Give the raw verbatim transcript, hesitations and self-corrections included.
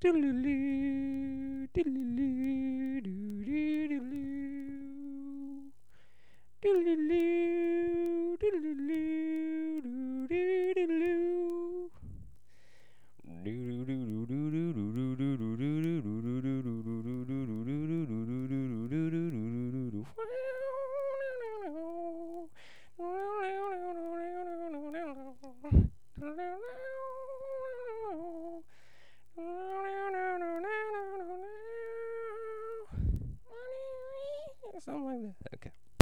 Diddle-oo, diddle-oo, doo-doo-doo-doo. Diddle-oo, diddle-oo, doo-doo-doo-doo. Something like that. Okay.